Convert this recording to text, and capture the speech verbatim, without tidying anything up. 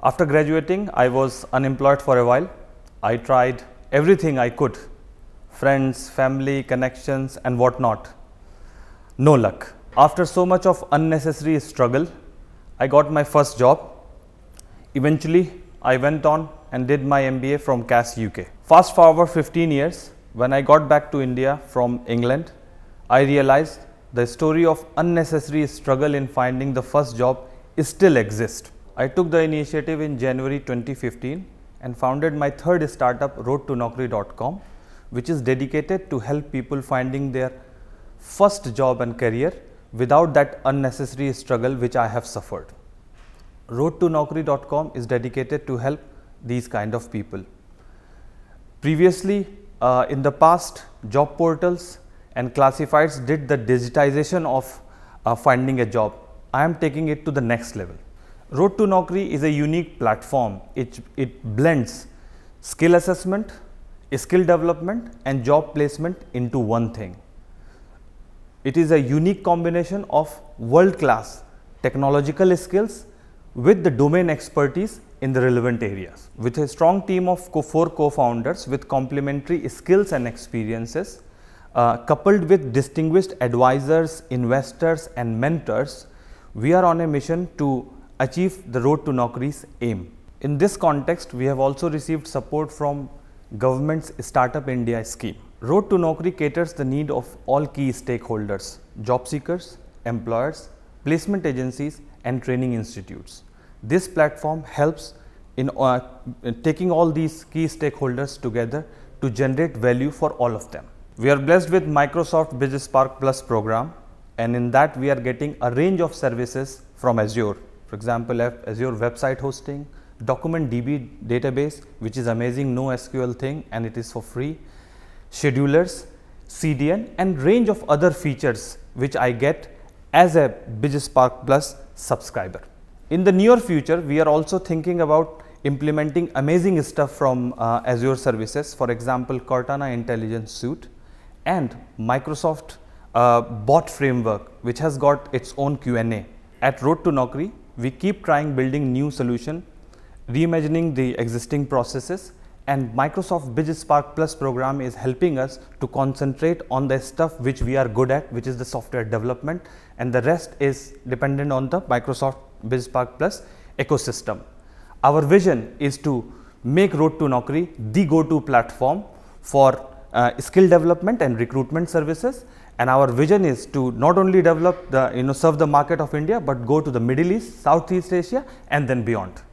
After graduating, I was unemployed for a while. I tried everything I could, friends, family, connections and whatnot. No luck. After so much of unnecessary struggle, I got my first job. Eventually, I went on and did my M B A from C A S U K. Fast forward fifteen years, when I got back to India from England, I realized the story of unnecessary struggle in finding the first job is still exists. I took the initiative in January twenty fifteen and founded my third startup, road to naukri dot com, which is dedicated to help people finding their first job and career without that unnecessary struggle which I have suffered. road to naukri dot com is dedicated to help these kind of people. Previously, uh, in the past, job portals and classifieds did the digitization of uh, finding a job. I am taking it to the next level. Road to Naukri is a unique platform. It, it blends skill assessment, skill development and job placement into one thing. It is a unique combination of world-class technological skills with the domain expertise in the relevant areas. With a strong team of co four co-founders with complementary skills and experiences, uh, coupled with distinguished advisors, investors and mentors, we are on a mission to achieve the Road to Naukri's aim. In this context, we have also received support from government's Startup India scheme. Road to Naukri caters the need of all key stakeholders, job seekers, employers, placement agencies and training institutes. This platform helps in, uh, in taking all these key stakeholders together to generate value for all of them. We are blessed with Microsoft BizSpark Plus program, and in that we are getting a range of services from Azure. For example, Azure website hosting, document D B database, which is amazing, no S Q L thing and it is for free, schedulers, C D N and range of other features which I get as a BizSpark Plus subscriber. In the near future, we are also thinking about implementing amazing stuff from uh, Azure services, for example, Cortana Intelligence Suite and Microsoft uh, bot framework, which has got its own Q and A. At Road to Naukri, we keep trying building new solution, reimagining the existing processes, and Microsoft BizSpark Plus program is helping us to concentrate on the stuff which we are good at, which is the software development, and the rest is dependent on the Microsoft BizSpark Plus ecosystem. Our vision is to make Road to Naukri the go-to platform for uh, skill development and recruitment services. And our vision is to not only develop the, you know, serve the market of India, but go to the Middle East, Southeast Asia and then beyond.